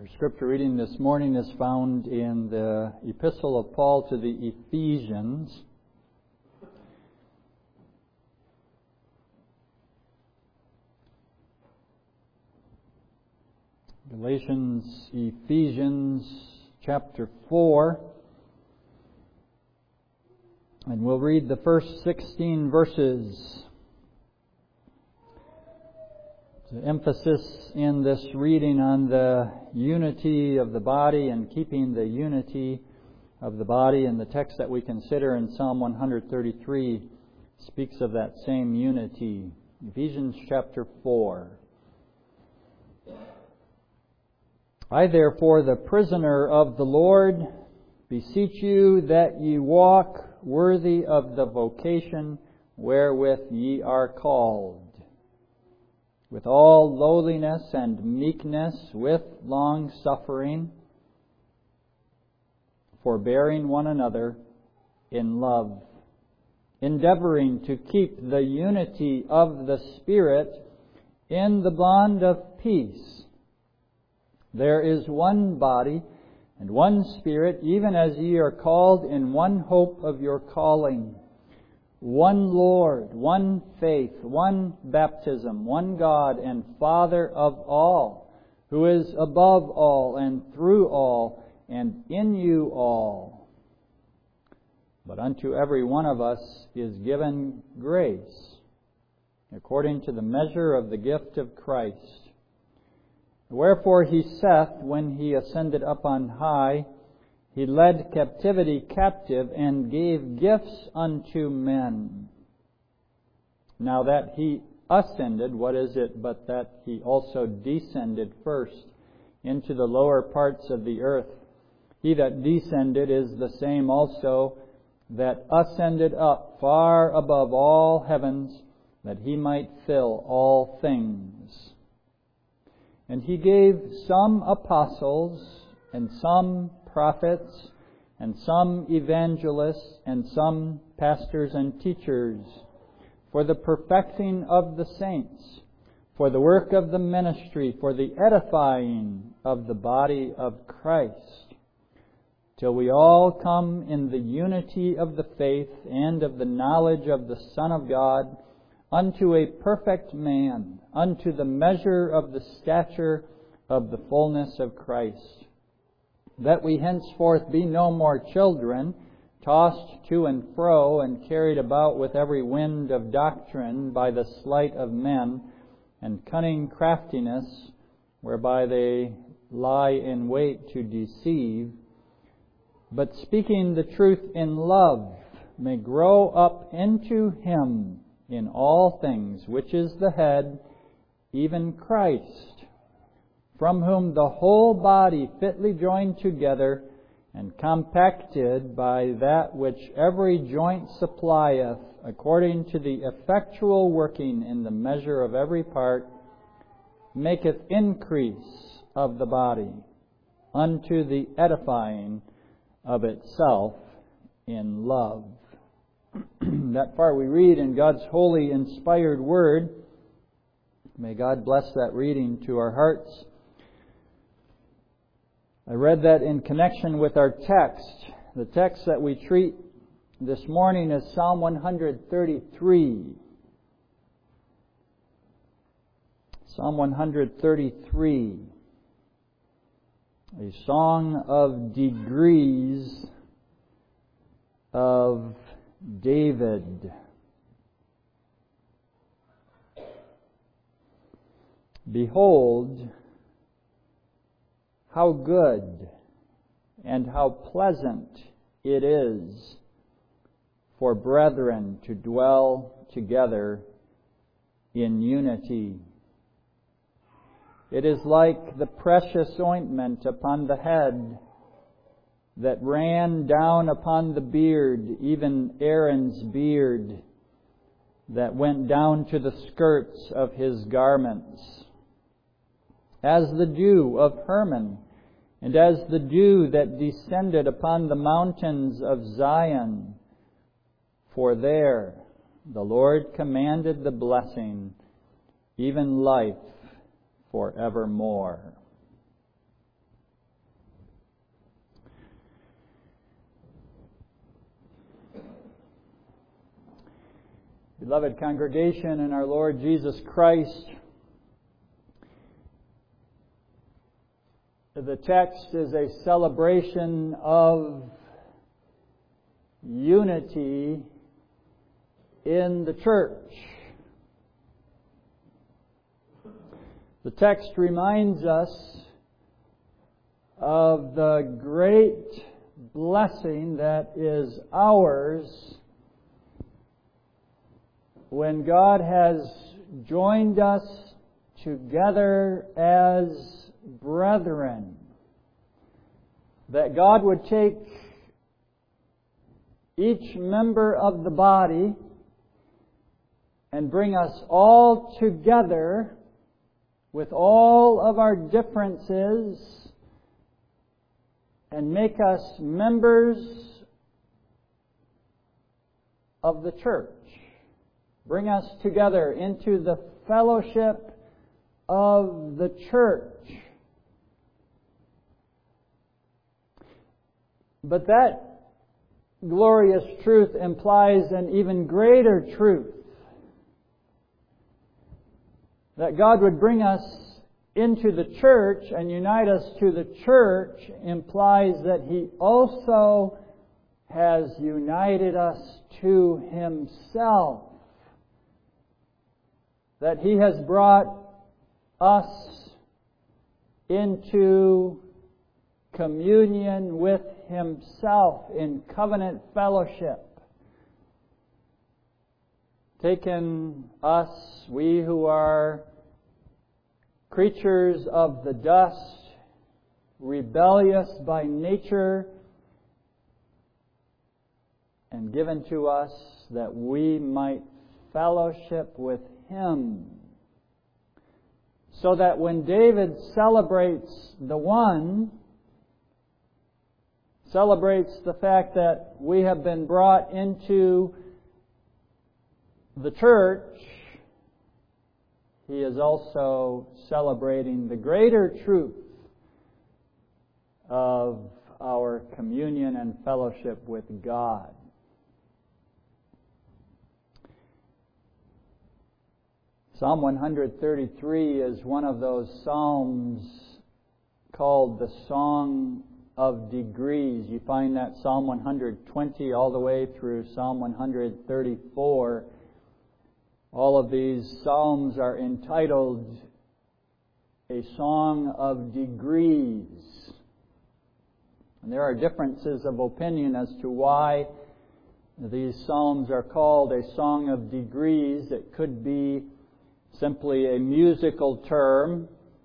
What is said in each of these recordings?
Scripture reading this morning is found in the Epistle of Paul to the Ephesians. Ephesians chapter 4. And we'll read the first 16 verses. The emphasis in this reading on the unity of the body and keeping the unity of the body, and the text that we consider in Psalm 133 speaks of that same unity. Ephesians chapter 4. I therefore, the prisoner of the Lord, beseech you that ye walk worthy of the vocation wherewith ye are called, with all lowliness and meekness, with long-suffering, forbearing one another in love, endeavoring to keep the unity of the Spirit in the bond of peace. There is one body and one Spirit, even as ye are called in one hope of your calling, one Lord, one faith, one baptism, one God and Father of all, who is above all and through all and in you all. But unto every one of us is given grace, according to the measure of the gift of Christ. Wherefore he saith, when he ascended up on high, he led captivity captive and gave gifts unto men. Now that he ascended, what is it but that he also descended first into the lower parts of the earth? He that descended is the same also that ascended up far above all heavens, that he might fill all things. And he gave some apostles, and some prophets, and some evangelists, and some pastors and teachers, for the perfecting of the saints, for the work of the ministry, for the edifying of the body of Christ, till we all come in the unity of the faith and of the knowledge of the Son of God, unto a perfect man, unto the measure of the stature of the fullness of Christ, that we henceforth be no more children, tossed to and fro and carried about with every wind of doctrine by the sleight of men and cunning craftiness, whereby they lie in wait to deceive, but speaking the truth in love, may grow up into Him in all things, which is the head, even Christ, from whom the whole body fitly joined together and compacted by that which every joint supplieth, according to the effectual working in the measure of every part, maketh increase of the body unto the edifying of itself in love. That far we read in God's holy, inspired Word. May God bless that reading to our hearts. I read that in connection with our text. The text that we treat this morning is Psalm 133. Psalm 133. A song of degrees of David. Behold, how good and how pleasant it is for brethren to dwell together in unity. It is like the precious ointment upon the head, that ran down upon the beard, even Aaron's beard, that went down to the skirts of his garments, as the dew of Hermon, and as the dew that descended upon the mountains of Zion. For there the Lord commanded the blessing, even life forevermore. Beloved congregation in our Lord Jesus Christ, the text is a celebration of unity in the church. The text reminds us of the great blessing that is ours when God has joined us together as brethren. That God would take each member of the body and bring us all together with all of our differences and make us members of the church. Bring us together into the fellowship of the church. But that glorious truth implies an even greater truth. That God would bring us into the church and unite us to the church implies that He also has united us to Himself. That He has brought us into communion with Himself in covenant fellowship. Taken us, we who are creatures of the dust, rebellious by nature, and given to us that we might fellowship with Him. So that when David celebrates the fact that we have been brought into the church, he is also celebrating the greater truth of our communion and fellowship with God. Psalm 133 is one of those psalms called the Song of Degrees. You find that Psalm 120 all the way through Psalm 134. All of these psalms are entitled A Song of Degrees. And there are differences of opinion as to why these psalms are called a Song of Degrees. It could be simply a musical term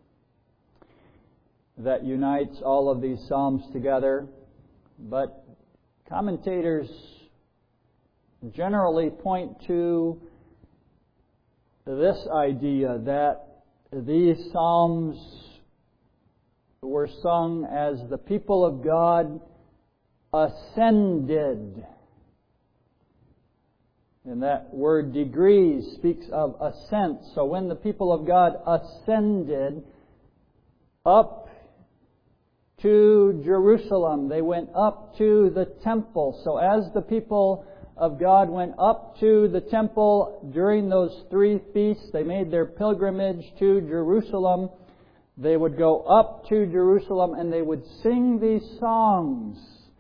that unites all of these psalms together. But commentators generally point to this idea that these psalms were sung as the people of God ascended. And that word degrees speaks of ascent. So when the people of God ascended up to Jerusalem, they went up to the temple. So as the people of God went up to the temple during those 3 feasts, they made their pilgrimage to Jerusalem. They would go up to Jerusalem and they would sing these songs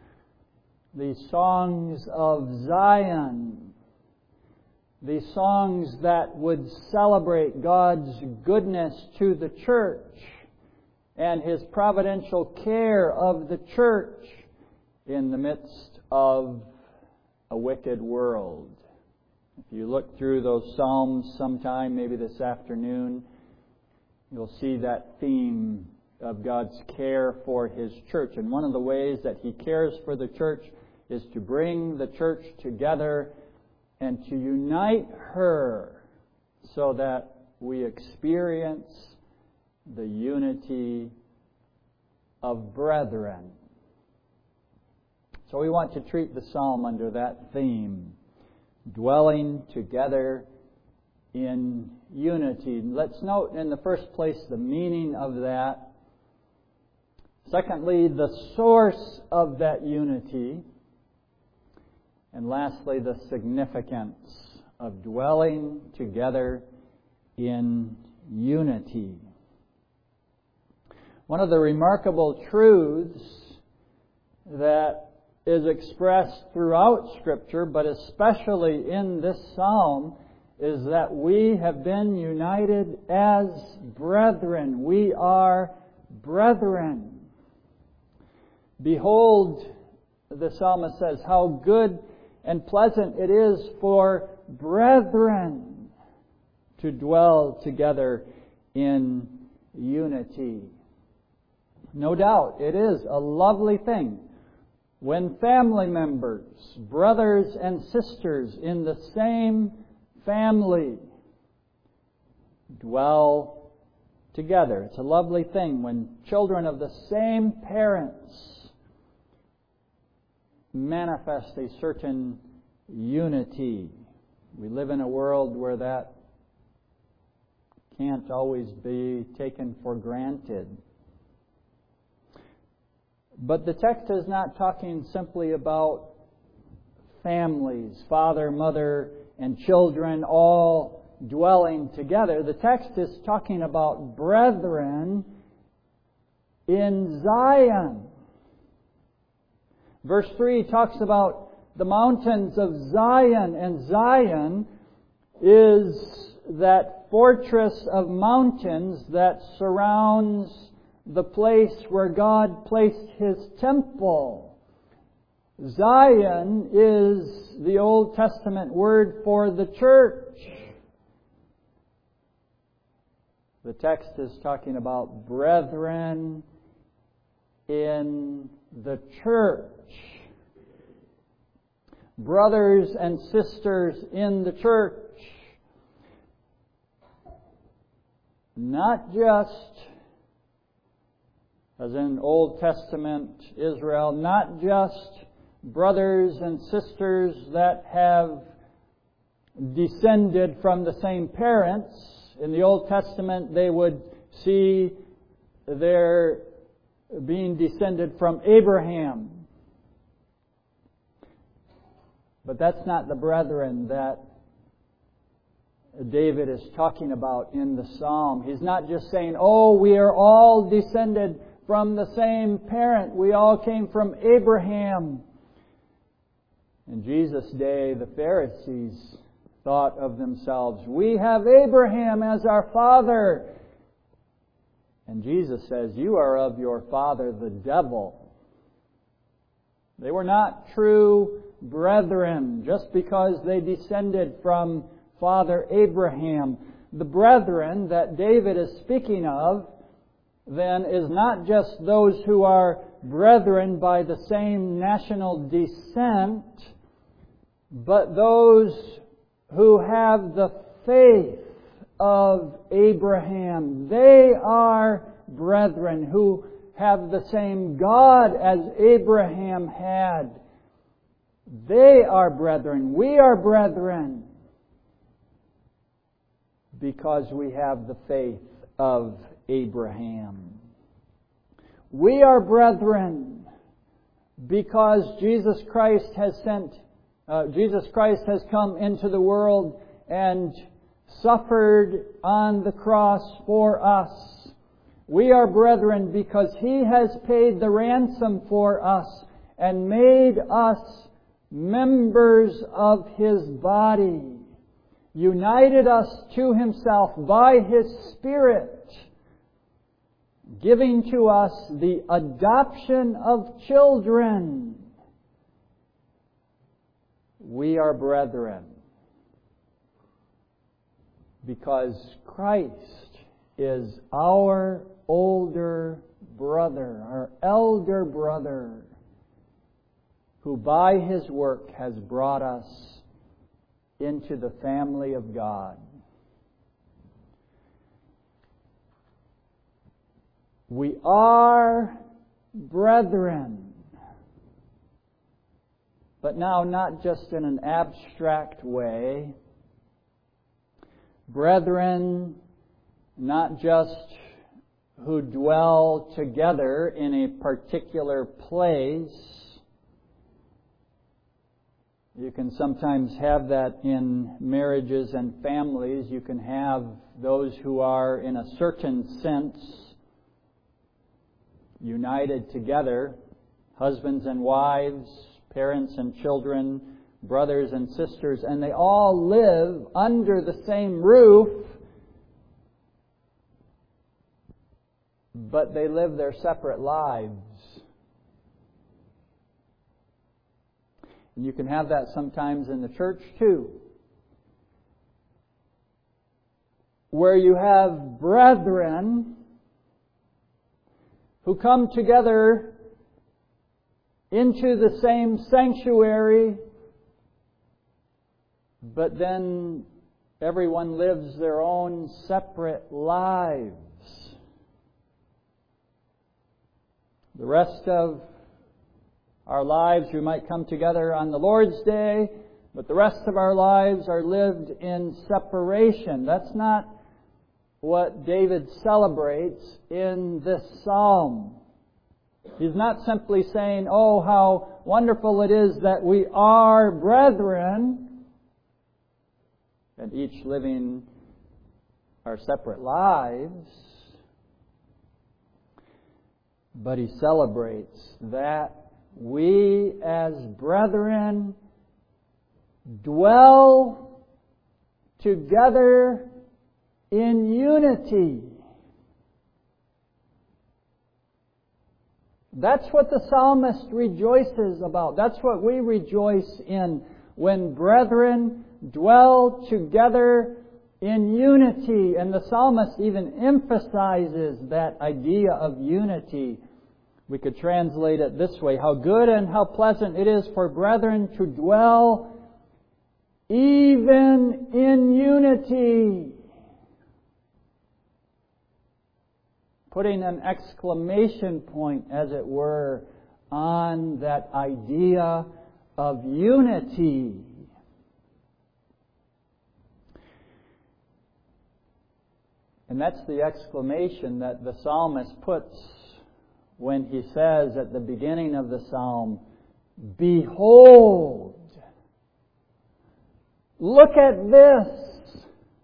of Zion, these songs that would celebrate God's goodness to the church and His providential care of the church in the midst of a wicked world. If you look through those Psalms sometime, maybe this afternoon, you'll see that theme of God's care for His church. And one of the ways that He cares for the church is to bring the church together and to unite her so that we experience the unity of brethren. So we want to treat the psalm under that theme, dwelling together in unity. Let's note in the first place the meaning of that. Secondly, the source of that unity. And lastly, the significance of dwelling together in unity. One of the remarkable truths that is expressed throughout Scripture, but especially in this psalm, is that we have been united as brethren. We are brethren. Behold, the psalmist says, how good and pleasant it is for brethren to dwell together in unity. No doubt, it is a lovely thing when family members, brothers and sisters in the same family, dwell together. It's a lovely thing when children of the same parents manifest a certain unity. We live in a world where that can't always be taken for granted. But the text is not talking simply about families, father, mother, and children all dwelling together. The text is talking about brethren in Zion. Verse 3 talks about the mountains of Zion, and Zion is that fortress of mountains that surrounds the place where God placed His temple. Zion is the Old Testament word for the church. The text is talking about brethren in the church. Brothers and sisters in the church. Not just, as in Old Testament Israel, not just brothers and sisters that have descended from the same parents. In the Old Testament, they would see their being descended from Abraham. But that's not the brethren that David is talking about in the psalm. He's not just saying, oh, we are all descended from the same parent. We all came from Abraham. In Jesus' day, the Pharisees thought of themselves, we have Abraham as our father. And Jesus says, you are of your father, the devil. They were not true brethren just because they descended from Father Abraham. The brethren that David is speaking of then is not just those who are brethren by the same national descent, but those who have the faith of Abraham. They are brethren who have the same God as Abraham had. They are brethren. We are brethren because we have the faith of Abraham. We are brethren because Jesus Christ has come into the world and suffered on the cross for us. We are brethren because He has paid the ransom for us and made us members of His body, united us to Himself by His Spirit, giving to us the adoption of children. We are brethren because Christ is our older brother, our elder brother, who by His work has brought us into the family of God. We are brethren. But now, not just in an abstract way. Brethren, not just who dwell together in a particular place, You can sometimes have that in marriages and families. You can have those who are, in a certain sense, united together, husbands and wives, parents and children, brothers and sisters, and they all live under the same roof, but they live their separate lives. And you can have that sometimes in the church too, where you have brethren who come together into the same sanctuary, but then everyone lives their own separate lives. The rest of our lives, we might come together on the Lord's Day, but the rest of our lives are lived in separation. That's not what David celebrates in this psalm. He's not simply saying, oh, how wonderful it is that we are brethren, and each living our separate lives. But he celebrates that we as brethren dwell together in unity. That's what the psalmist rejoices about. That's what we rejoice in when brethren dwell together in unity. And the psalmist even emphasizes that idea of unity. We could translate it this way: how good and how pleasant it is for brethren to dwell even in unity. Putting an exclamation point, as it were, on that idea of unity. And that's the exclamation that the psalmist puts when he says at the beginning of the psalm, "Behold, look at this.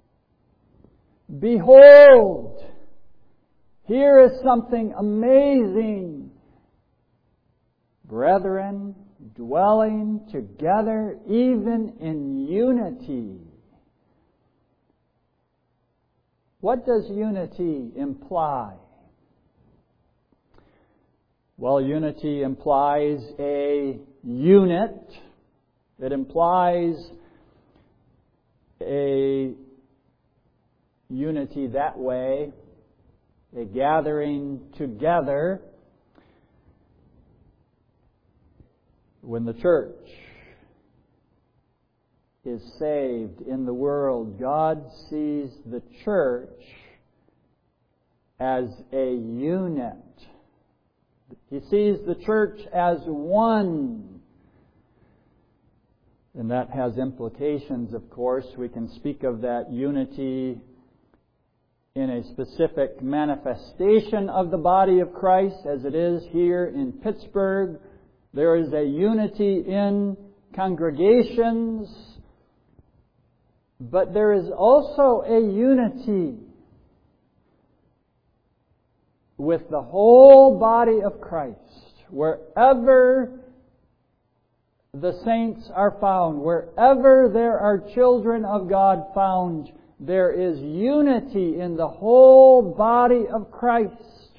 Behold, here is something amazing. Brethren dwelling together even in unity." What does unity imply? Well, unity implies a unit. It implies a unity that way, a gathering together. When the church is saved in the world, God sees the church as a unit. He sees the church as one. And that has implications, of course. We can speak of that unity in a specific manifestation of the body of Christ, as it is here in Pittsburgh. There is a unity in congregations, but there is also a unity with the whole body of Christ. Wherever the saints are found, wherever there are children of God found, there is unity in the whole body of Christ.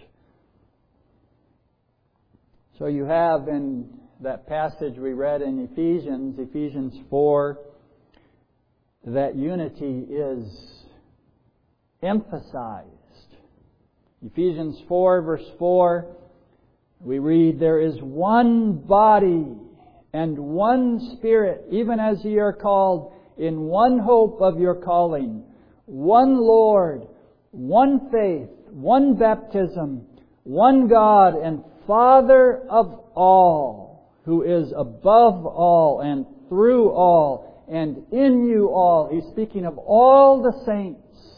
So you have in that passage we read in Ephesians 4, that unity is emphasized. Ephesians 4, verse 4, we read, "There is one body and one Spirit, even as ye are called, in one hope of your calling, one Lord, one faith, one baptism, one God and Father of all, who is above all and through all and in you all." He's speaking of all the saints.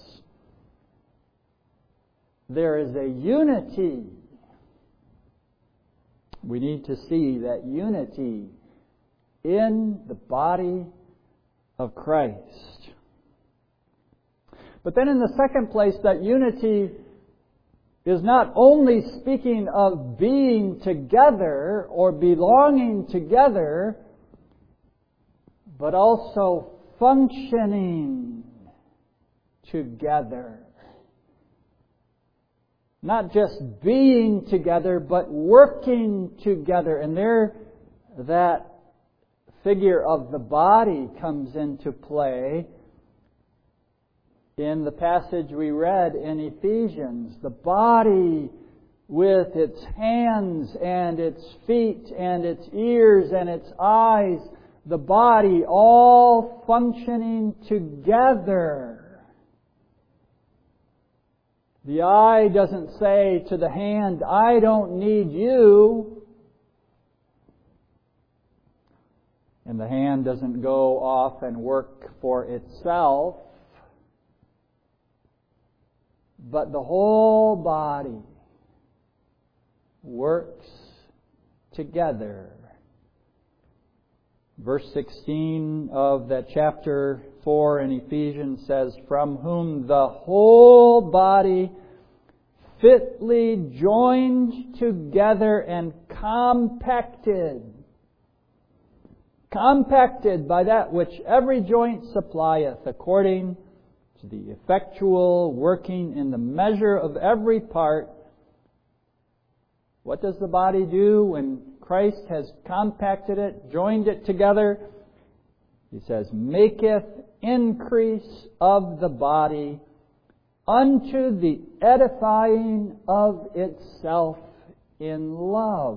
There is a unity. We need to see that unity in the body of Christ. But then in the second place, that unity is not only speaking of being together or belonging together, but also functioning together. Not just being together, but working together. And there, that figure of the body comes into play in the passage we read in Ephesians. The body with its hands and its feet and its ears and its eyes, the body all functioning together. The eye doesn't say to the hand, I don't need you. And the hand doesn't go off and work for itself. But the whole body works together. Verse 16 of that chapter 4 in Ephesians says, from whom the whole body fitly joined together and compacted by that which every joint supplieth, according to the effectual working in the measure of every part. What does the body do when Christ has compacted it, joined it together? He says, maketh increase of the body unto the edifying of itself in love.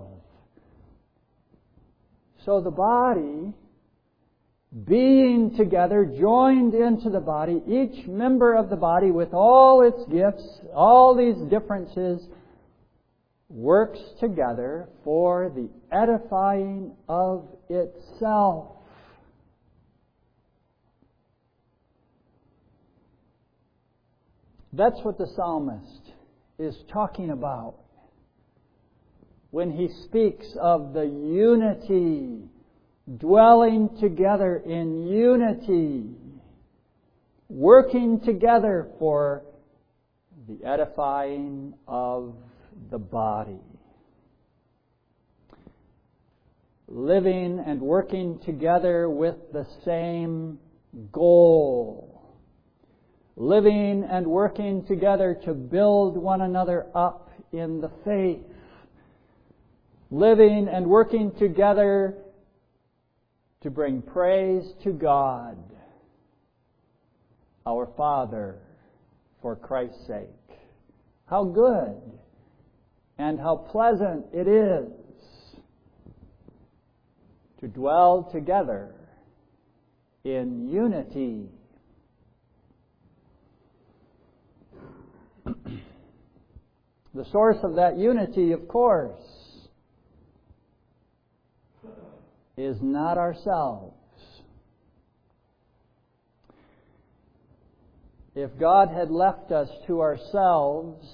So the body, being together, joined into the body, each member of the body with all its gifts, all these differences, works together for the edifying of itself. That's what the psalmist is talking about when he speaks of the unity, dwelling together in unity, working together for the edifying of the body. Living and working together with the same goal. Living and working together to build one another up in the faith. Living and working together to bring praise to God, our Father, for Christ's sake. How good and how pleasant it is to dwell together in unity. The source of that unity, of course, is not ourselves. If God had left us to ourselves,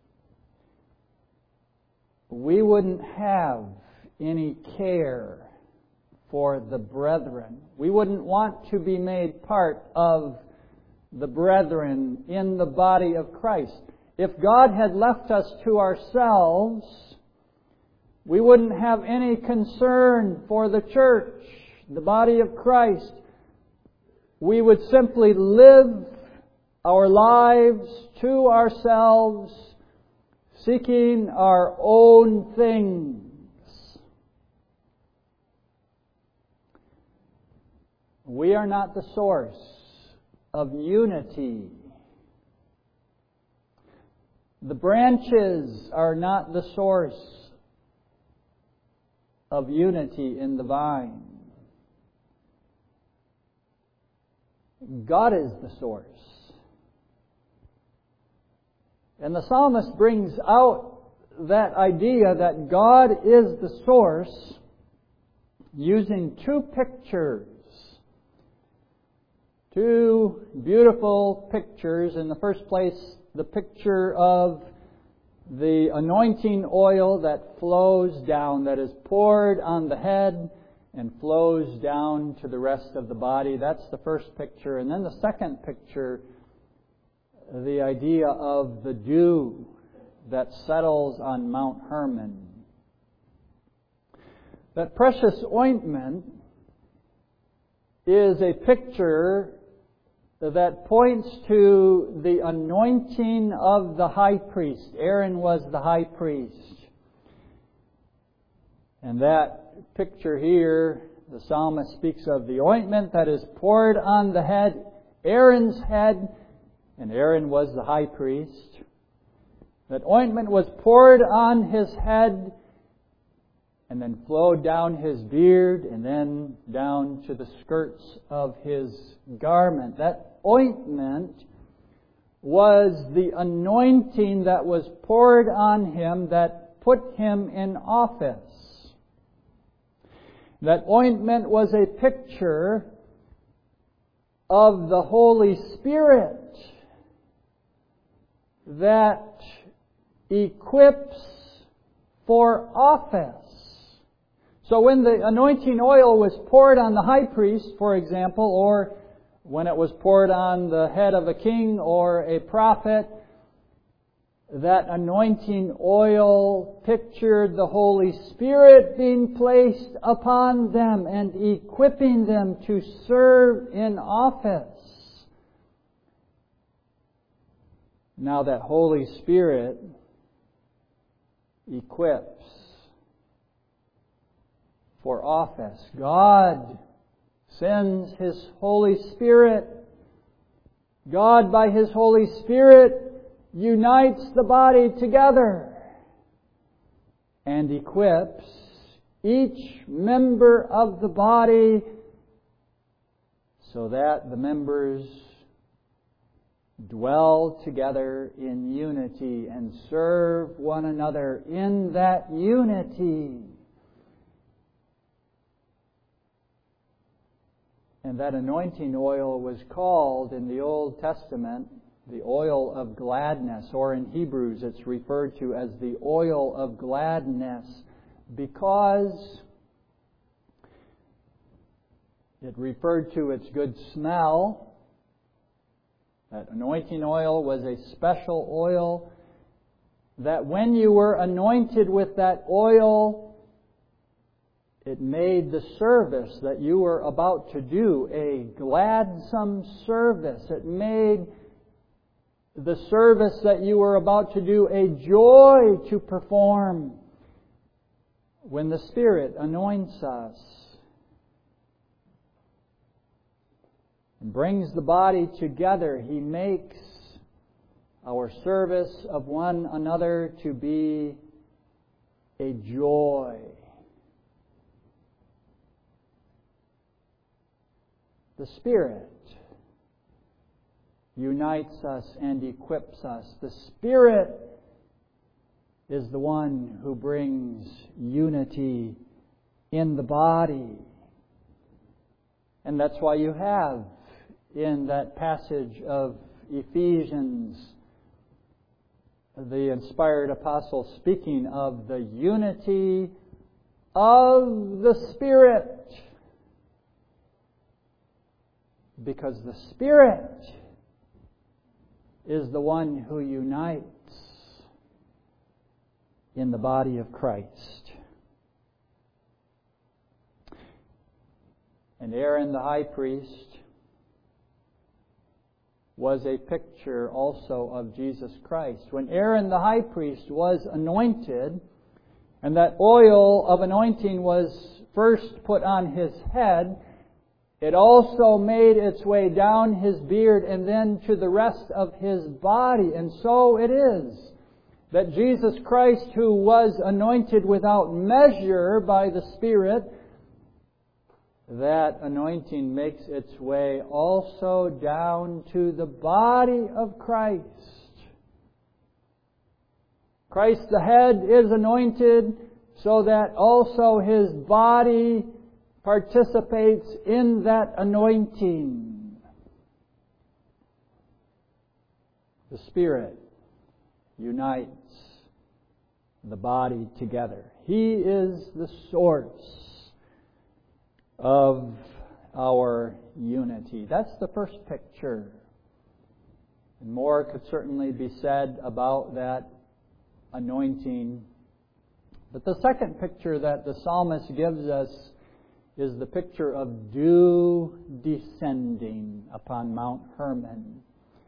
we wouldn't have any care for the brethren. We wouldn't want to be made part of the brethren in the body of Christ. If God had left us to ourselves, we wouldn't have any concern for the church, the body of Christ. We would simply live our lives to ourselves, seeking our own things. We are not the source of unity. The branches are not the source of unity in the vine. God is the source. And the psalmist brings out that idea that God is the source using two pictures. Two beautiful pictures. In the first place, the picture of the anointing oil that flows down, that is poured on the head and flows down to the rest of the body. That's the first picture. And then the second picture, the idea of the dew that settles on Mount Hermon. That precious ointment is a picture that points to the anointing of the high priest. Aaron was the high priest. And that picture here, the psalmist speaks of the ointment that is poured on the head, Aaron's head, and Aaron was the high priest. That ointment was poured on his head and then flowed down his beard and then down to the skirts of his garment. That ointment was the anointing that was poured on him that put him in office. That ointment was a picture of the Holy Spirit that equips for office. So when the anointing oil was poured on the high priest, for example, or when it was poured on the head of a king or a prophet, that anointing oil pictured the Holy Spirit being placed upon them and equipping them to serve in office. Now that Holy Spirit equips for office. God sends His Holy Spirit. God, by His Holy Spirit, unites the body together and equips each member of the body so that the members dwell together in unity and serve one another in that unity. And that anointing oil was called in the Old Testament the oil of gladness, or in Hebrews it's referred to as the oil of gladness, because it referred to its good smell. That anointing oil was a special oil that when you were anointed with that oil, it made the service that you were about to do a gladsome service. It made the service that you were about to do a joy to perform. When the Spirit anoints us and brings the body together, He makes our service of one another to be a joy. The Spirit unites us and equips us. The Spirit is the one who brings unity in the body. And that's why you have in that passage of Ephesians the inspired apostle speaking of the unity of the Spirit. Because the Spirit is the one who unites in the body of Christ. And Aaron the high priest was a picture also of Jesus Christ. When Aaron the high priest was anointed, and that oil of anointing was first put on his head, it also made its way down his beard and then to the rest of his body. And so it is that Jesus Christ, who was anointed without measure by the Spirit, that anointing makes its way also down to the body of Christ. Christ the head is anointed so that also His body participates in that anointing. The Spirit unites the body together. He is the source of our unity. That's the first picture. And more could certainly be said about that anointing. But the second picture that the psalmist gives us is the picture of dew descending upon Mount Hermon.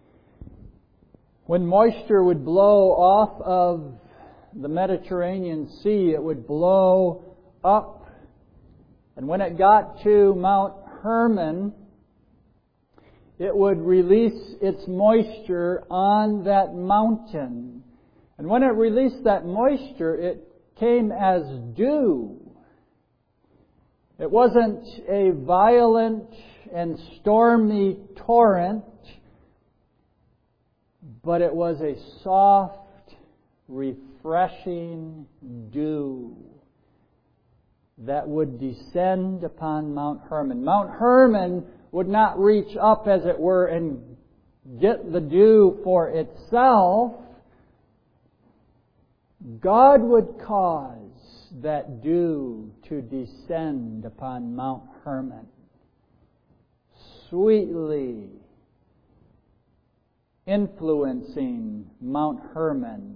When moisture would blow off of the Mediterranean Sea, it would blow up. And when it got to Mount Hermon, it would release its moisture on that mountain. And when it released that moisture, it came as dew. It wasn't a violent and stormy torrent, but it was a soft, refreshing dew that would descend upon Mount Hermon. Mount Hermon would not reach up, as it were, and get the dew for itself. God would cause that dew to descend upon Mount Hermon, sweetly influencing Mount Hermon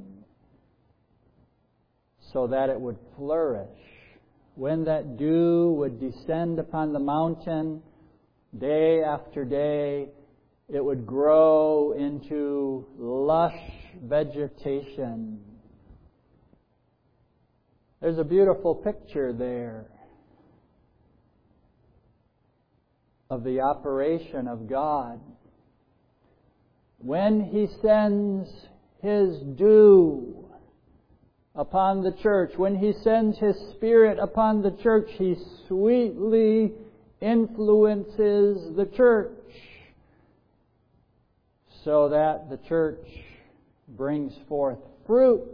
so that it would flourish. When that dew would descend upon the mountain, day after day, it would grow into lush vegetation. There's a beautiful picture there of the operation of God. When He sends His dew upon the church, when He sends His Spirit upon the church, He sweetly influences the church so that the church brings forth fruit,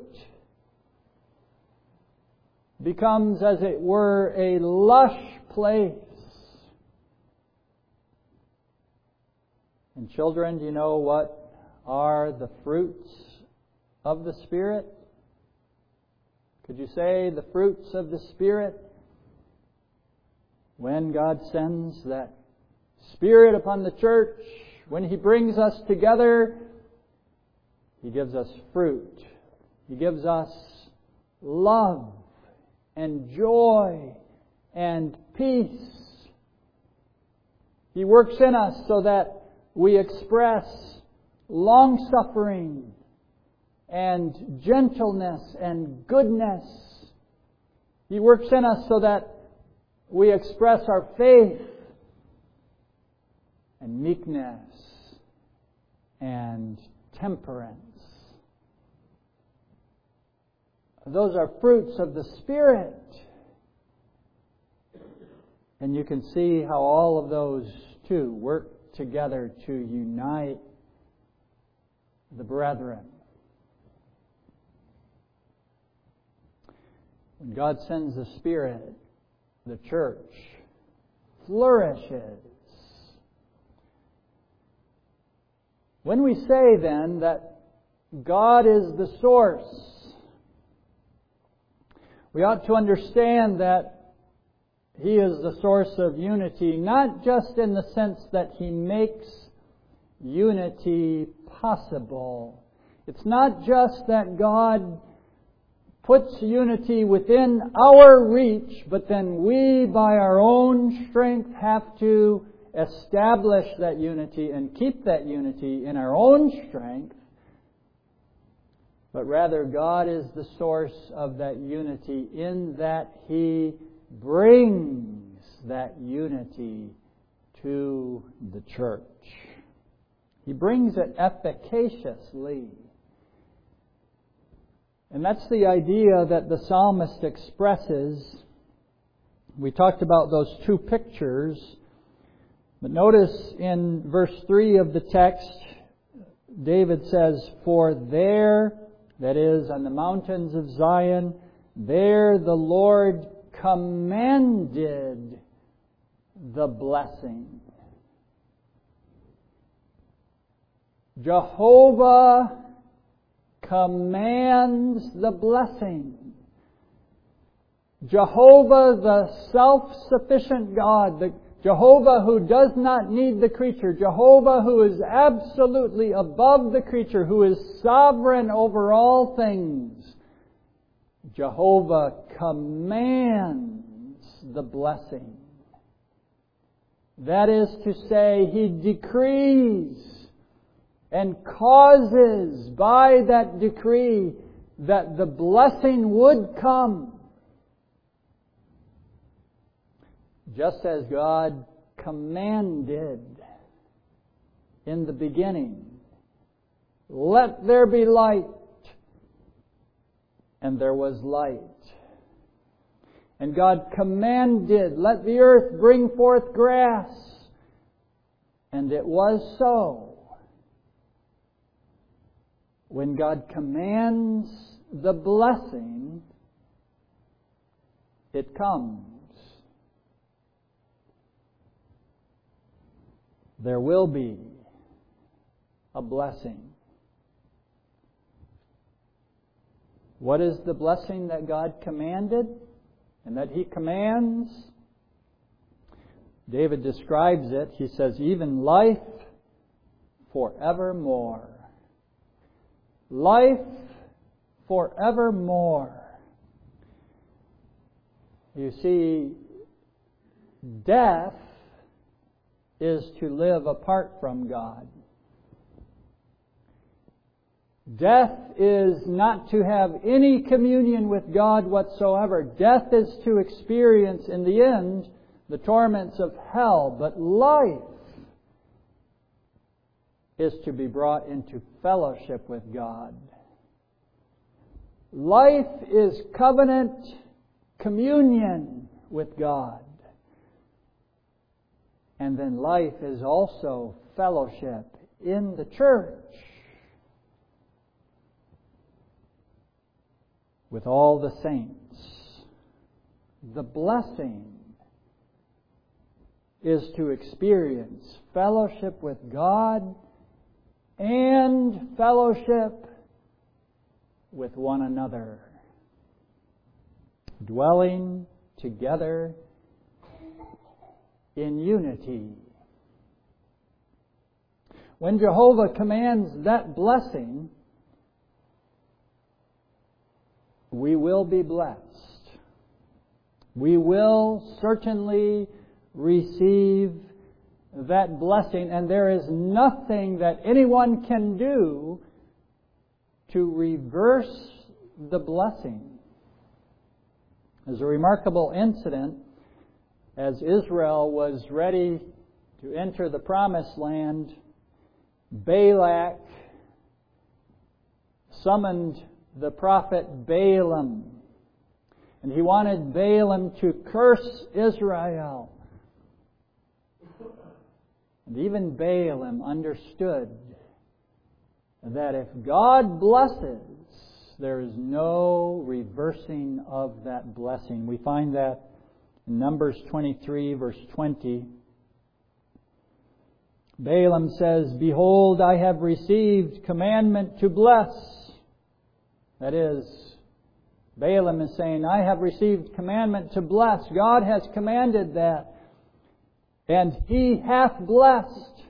becomes, as it were, a lush place. And children, do you know what are the fruits of the Spirit? Could you say the fruits of the Spirit? When God sends that Spirit upon the church, when He brings us together, He gives us fruit. He gives us love and joy and peace. He works in us so that we express long-suffering and gentleness and goodness. He works in us so that we express our faith and meekness and temperance. Those are fruits of the Spirit. And you can see how all of those too work together to unite the brethren. When God sends the Spirit, the church flourishes. When we say then that God is the source, we ought to understand that He is the source of unity, not just in the sense that He makes unity possible. It's not just that God puts unity within our reach, but then we, by our own strength, have to establish that unity and keep that unity in our own strength. But rather, God is the source of that unity in that He brings that unity to the church. He brings it efficaciously. And that's the idea that the psalmist expresses. We talked about those two pictures. But notice in verse 3 of the text, David says, "For there," that is, on the mountains of Zion, "there the Lord commanded the blessing." Jehovah commands the blessing. Jehovah, the self-sufficient God, the Jehovah who does not need the creature, Jehovah who is absolutely above the creature, who is sovereign over all things, Jehovah commands the blessing. That is to say, He decrees and causes by that decree that the blessing would come. Just as God commanded in the beginning, let there be light, and there was light. And God commanded, let the earth bring forth grass, and it was so. When God commands the blessing, it comes. There will be a blessing. What is the blessing that God commanded and that He commands? David describes it. He says, even life forevermore. Life forevermore. You see, death is to live apart from God. Death is not to have any communion with God whatsoever. Death is to experience, in the end, the torments of hell. But life is to be brought into fellowship with God. Life is covenant communion with God. And then life is also fellowship in the church with all the saints. The blessing is to experience fellowship with God and fellowship with one another, dwelling together in unity. When Jehovah commands that blessing, we will be blessed. We will certainly receive that blessing, and there is nothing that anyone can do to reverse the blessing. There's a remarkable incident. As Israel was ready to enter the Promised Land, Balak summoned the prophet Balaam. And he wanted Balaam to curse Israel. And even Balaam understood that if God blesses, there is no reversing of that blessing. We find that in Numbers 23, verse 20. Balaam says, behold, I have received commandment to bless. That is, Balaam is saying, I have received commandment to bless. God has commanded that. And He hath blessed.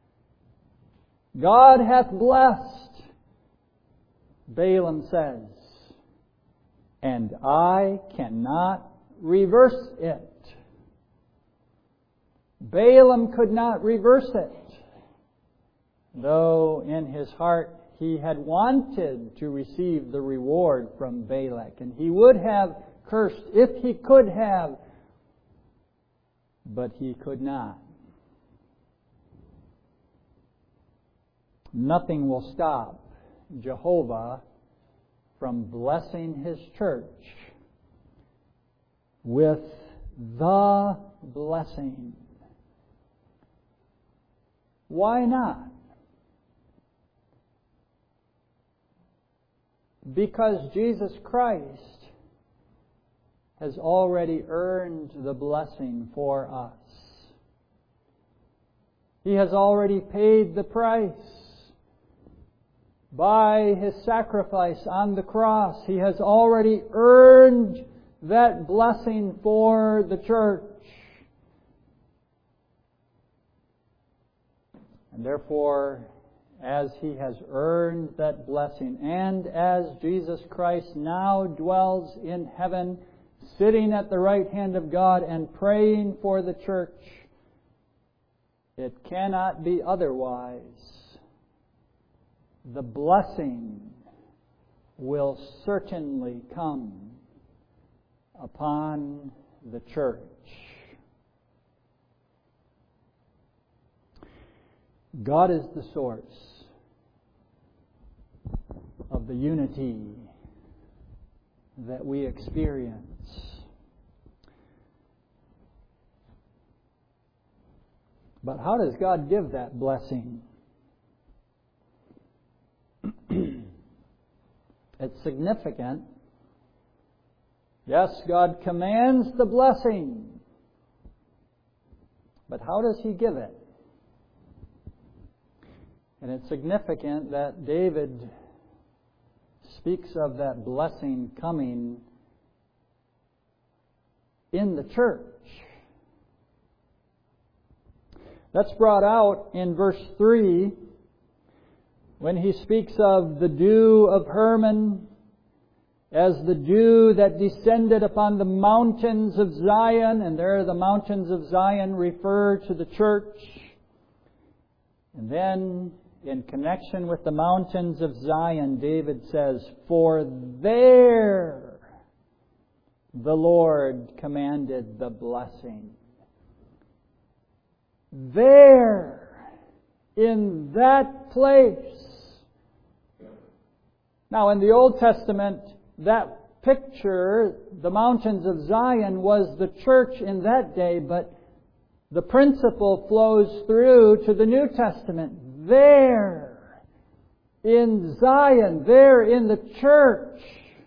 God hath blessed. Balaam says, and I cannot reverse it. Balaam could not reverse it, though in his heart he had wanted to receive the reward from Balak, and he would have cursed if he could have, but he could not. Nothing will stop Jehovah from blessing His church with the blessing. Why not? Because Jesus Christ has already earned the blessing for us. He has already paid the price. By His sacrifice on the cross, He has already earned that blessing for the church. And therefore, as He has earned that blessing, and as Jesus Christ now dwells in heaven, sitting at the right hand of God and praying for the church, it cannot be otherwise. The blessing will certainly come upon the church. God is the source of the unity that we experience. But how does God give that blessing? It's significant. Yes, God commands the blessing. But how does He give it? And it's significant that David speaks of that blessing coming in the church. That's brought out in verse 3 when he speaks of the dew of Hermon as the dew that descended upon the mountains of Zion. And there the mountains of Zion refer to the church. And then in connection with the mountains of Zion, David says, "For there the Lord commanded the blessing." There, in that place. Now, in the Old Testament, that picture, the mountains of Zion, was the church in that day, but the principle flows through to the New Testament. There, in Zion, there in the church,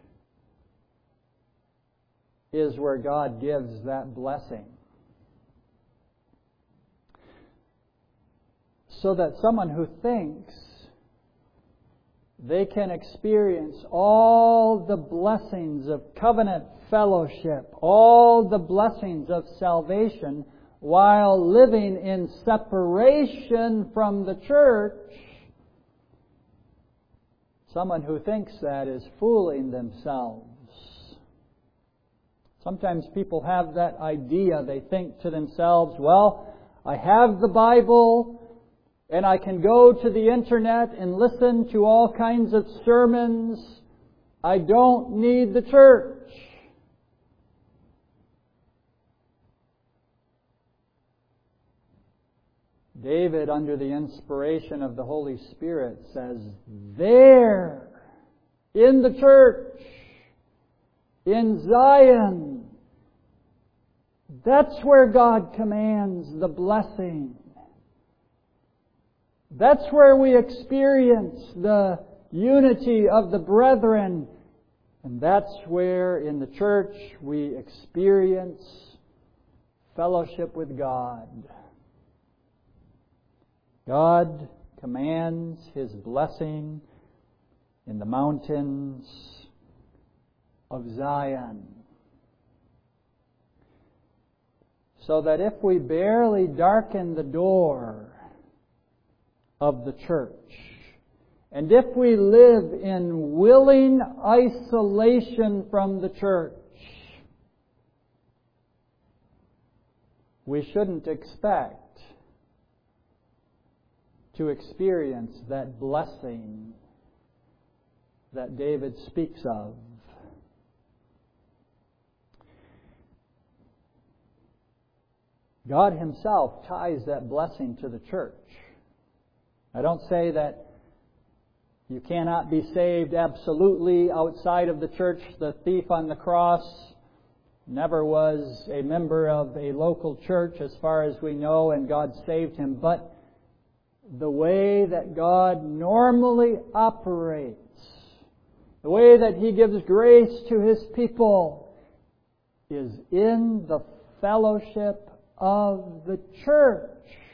is where God gives that blessing. So that someone who thinks they can experience all the blessings of covenant fellowship, all the blessings of salvation, while living in separation from the church, someone who thinks that is fooling themselves. Sometimes people have that idea. They think to themselves, well, I have the Bible, and I can go to the internet and listen to all kinds of sermons. I don't need the church. David, under the inspiration of the Holy Spirit, says, there, in the church, in Zion, that's where God commands the blessing. That's where we experience the unity of the brethren. And that's where in the church we experience fellowship with God. God commands His blessing in the mountains of Zion. So that if we barely darken the door of the church, and if we live in willing isolation from the church, we shouldn't expect to experience that blessing that David speaks of. God Himself ties that blessing to the church. I don't say that you cannot be saved absolutely outside of the church. The thief on the cross never was a member of a local church as far as we know, and God saved him. But the way that God normally operates, the way that He gives grace to His people, is in the fellowship of the church.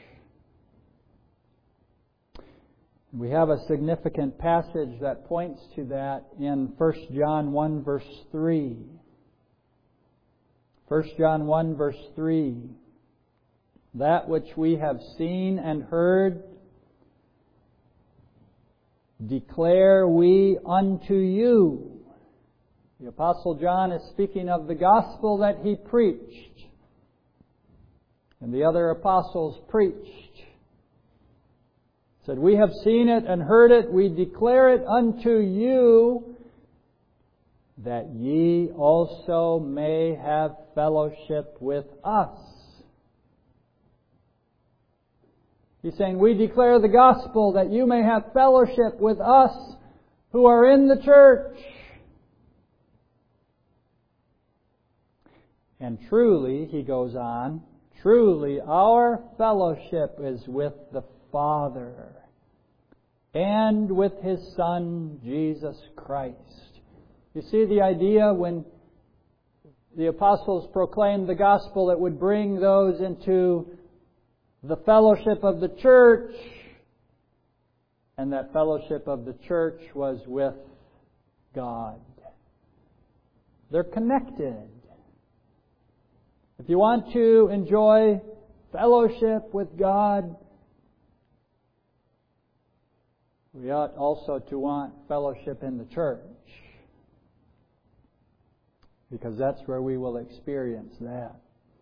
We have a significant passage that points to that in 1 John 1 verse 3. 1 John 1 verse 3. That which we have seen and heard declare we unto you. The Apostle John is speaking of the gospel that he preached, and the other apostles preached. He said, we have seen it and heard it, we declare it unto you, that ye also may have fellowship with us. He's saying, we declare the gospel that you may have fellowship with us who are in the church. And truly, he goes on, truly our fellowship is with the Father and with His Son, Jesus Christ. You see the idea when the apostles proclaimed the gospel, it would bring those into the fellowship of the church, and that fellowship of the church was with God. They're connected. If you want to enjoy fellowship with God, we ought also to want fellowship in the church, because that's where we will experience that.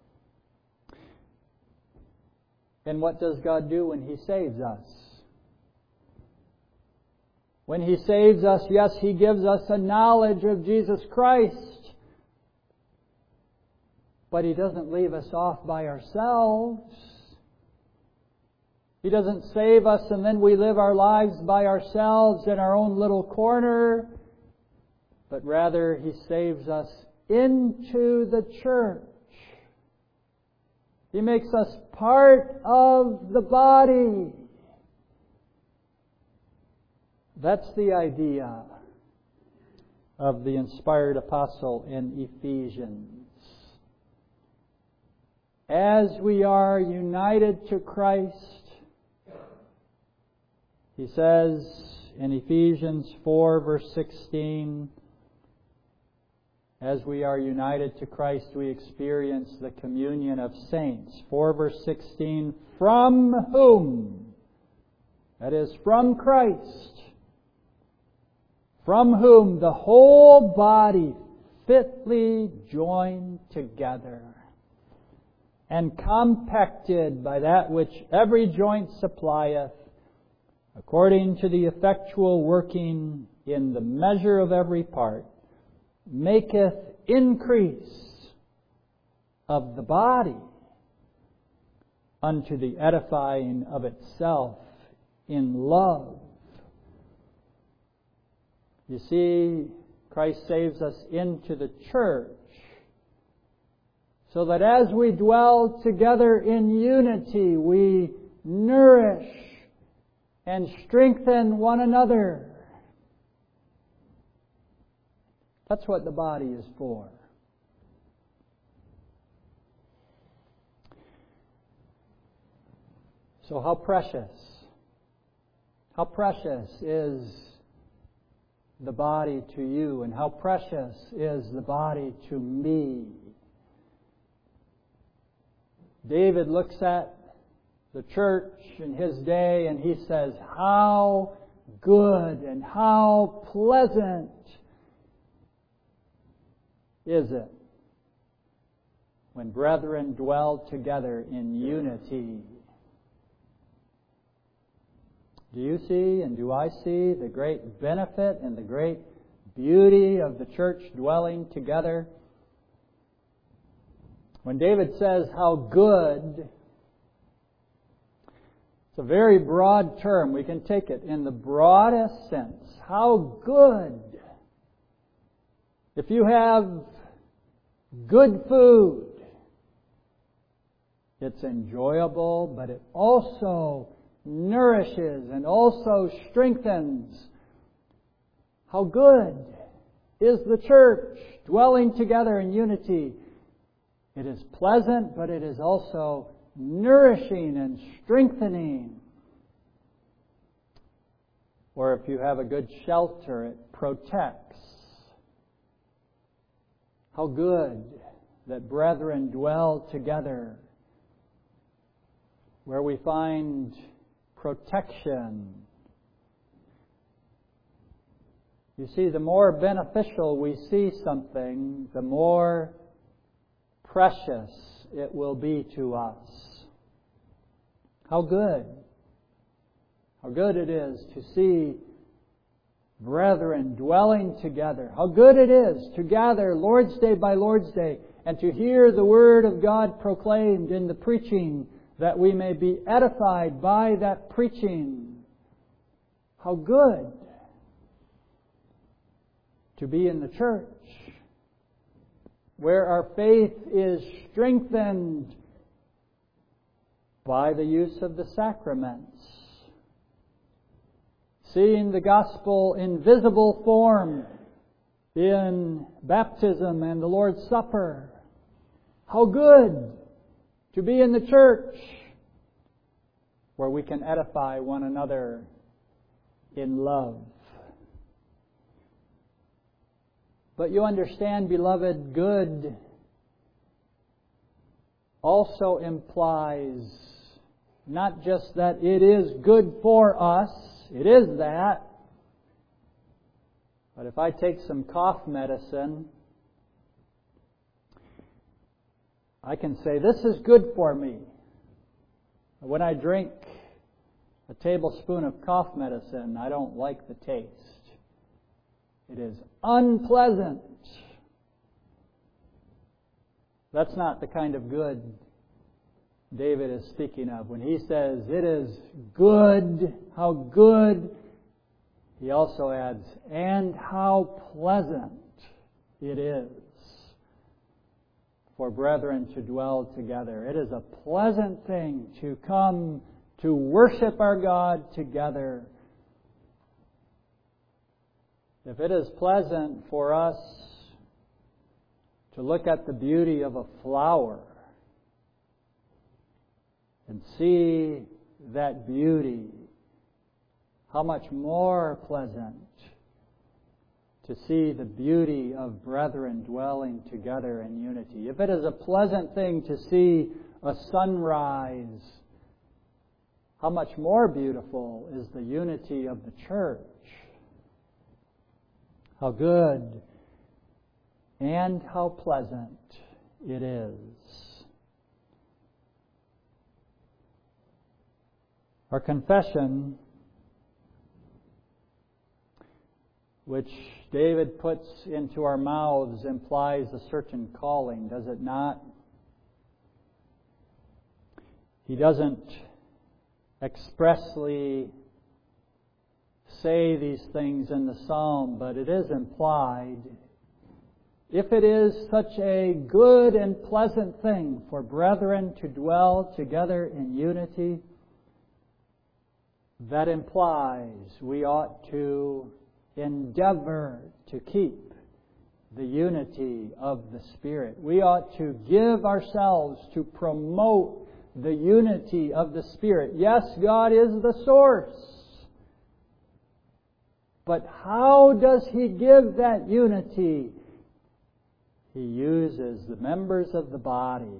And what does God do when He saves us? When He saves us, yes, He gives us a knowledge of Jesus Christ. But He doesn't leave us off by ourselves. He doesn't save us and then we live our lives by ourselves in our own little corner. But rather, He saves us into the church. He makes us part of the body. That's the idea of the inspired apostle in Ephesians. As we are united to Christ, he says in Ephesians 4 verse 16, as we are united to Christ, we experience the communion of saints. 4 verse 16, from whom? That is, from Christ. From whom the whole body fitly joined together and compacted by that which every joint supplieth, according to the effectual working in the measure of every part, maketh increase of the body unto the edifying of itself in love. You see, Christ saves us into the church so that as we dwell together in unity, we nourish and strengthen one another. That's what the body is for. So how precious is the body to you, and how precious is the body to me? David looks at the church in his day and he says, how good and how pleasant is it when brethren dwell together in unity. Do you see and do I see the great benefit and the great beauty of the church dwelling together? When David says how good, it's a very broad term. We can take it in the broadest sense. How good. If you have good food, it's enjoyable, but it also nourishes and also strengthens. How good is the church dwelling together in unity? It is pleasant, but it is also nourishing and strengthening. Or if you have a good shelter, it protects. How good that brethren dwell together, where we find protection. You see, the more beneficial we see something, the more precious it will be to us. How good it is to see brethren dwelling together. How good it is to gather Lord's Day by Lord's Day and to hear the Word of God proclaimed in the preaching, that we may be edified by that preaching. How good to be in the church, where our faith is strengthened by the use of the sacraments, seeing the gospel in visible form in baptism and the Lord's Supper. How good to be in the church, where we can edify one another in love. But you understand, beloved, good also implies not just that it is good for us, it is that, but if I take some cough medicine, I can say, this is good for me. When I drink a tablespoon of cough medicine, I don't like the taste. It is unpleasant. That's not the kind of good David is speaking of. When he says, it is good, how good, he also adds, and how pleasant it is for brethren to dwell together. It is a pleasant thing to come to worship our God together. If it is pleasant for us to look at the beauty of a flower and see that beauty, how much more pleasant to see the beauty of brethren dwelling together in unity. If it is a pleasant thing to see a sunrise, how much more beautiful is the unity of the church. How good and how pleasant it is. Our confession, which David puts into our mouths, implies a certain calling, does it not? He doesn't expressly say these things in the psalm, but it is implied. If it is such a good and pleasant thing for brethren to dwell together in unity, that implies we ought to endeavor to keep the unity of the Spirit. We ought to give ourselves to promote the unity of the Spirit. Yes, God is the source. But how does He give that unity? He uses the members of the body.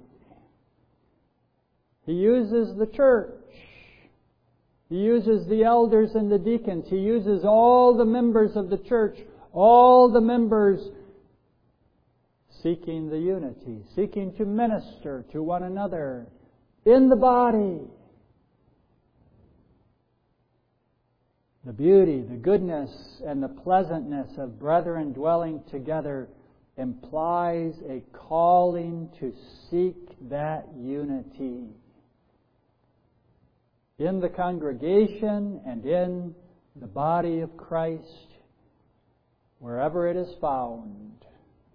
He uses the church. He uses the elders and the deacons. He uses all the members of the church, all the members seeking the unity, seeking to minister to one another in the body. The beauty, the goodness, and the pleasantness of brethren dwelling together implies a calling to seek that unity in the congregation and in the body of Christ, wherever it is found.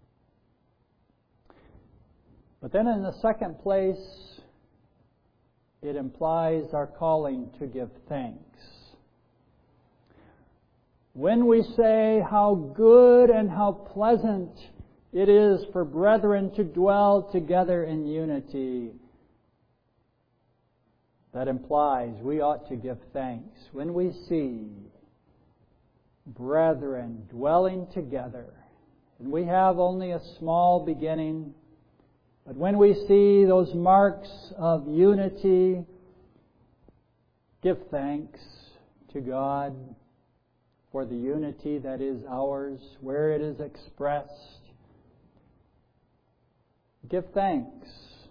But then in the second place, it implies our calling to give thanks. When we say how good and how pleasant it is for brethren to dwell together in unity, that implies we ought to give thanks. When we see brethren dwelling together, and we have only a small beginning, But when we see those marks of unity, give thanks to God for the unity that is ours, where it is expressed. Give thanks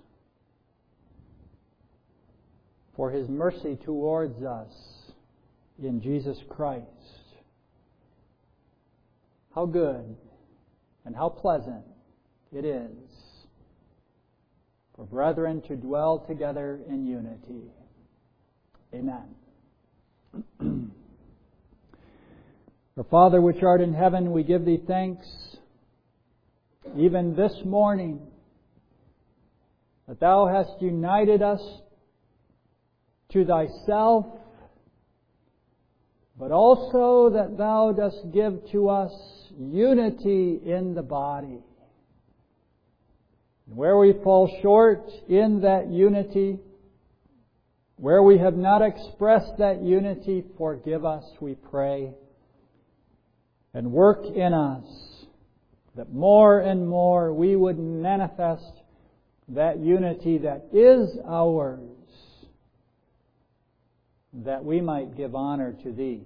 for His mercy towards us in Jesus Christ. How good and how pleasant it is for brethren to dwell together in unity. Amen. Our Father which art in heaven, we give Thee thanks even this morning that Thou hast united us to Thyself, but also that Thou dost give to us unity in the body. And where we fall short in that unity, where we have not expressed that unity, forgive us, we pray, and work in us that more and more we would manifest that unity that is ours, that we might give honor to Thee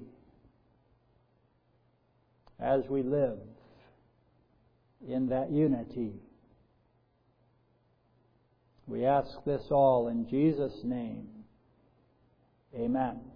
as we live in that unity. We ask this all in Jesus' name. Amen.